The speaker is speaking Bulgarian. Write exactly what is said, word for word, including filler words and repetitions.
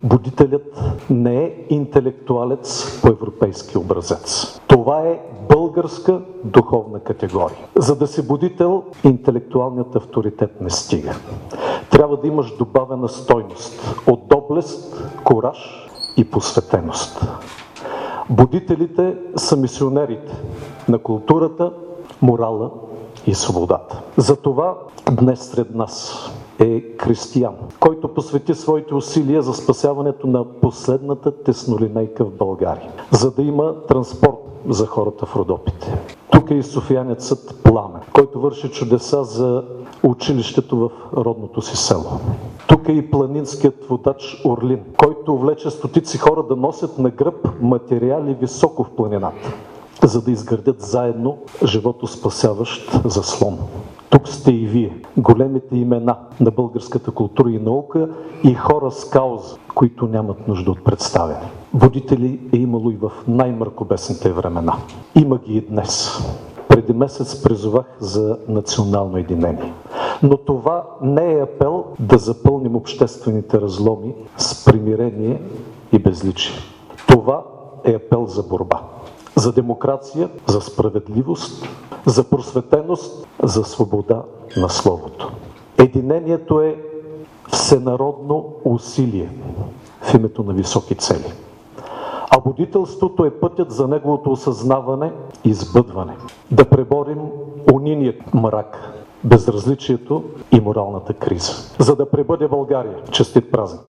Будителят не е интелектуалец по европейски образец. Това е българска духовна категория. За да си будител, интелектуалният авторитет не стига. Трябва да имаш добавена стойност от доблест, кураж и посветеност. Будителите са мисионерите на културата, морала и свободата. Затова днес сред нас е християн, който посвети своите усилия за спасяването на последната теснолинейка в България, за да има транспорт за хората в Родопите. Тук е и софиянецът Пламен, който върши чудеса за училището в родното си село. Тук е и планинският водач Орлин, който влече стотици хора да носят на гръб материали високо в планината, за да изградят заедно животоспасяващ заслон. Тук сте и вие, големите имена на българската култура и наука и хора с кауза, които нямат нужда от представяне. Будители е имало и в най-мракобесните времена. Има ги и днес. Преди месец призовах за национално единение. Но това не е апел да запълним обществените разломи с примирение и безличие. Това е апел за борба. За демокрация, за справедливост, за просветеност, за свобода на словото. Единението е всенародно усилие в името на високи цели. А будителството е пътят за неговото осъзнаване и сбъдване. Да преборим униният мрак, безразличието и моралната криза. За да пребъде България. Честит празник!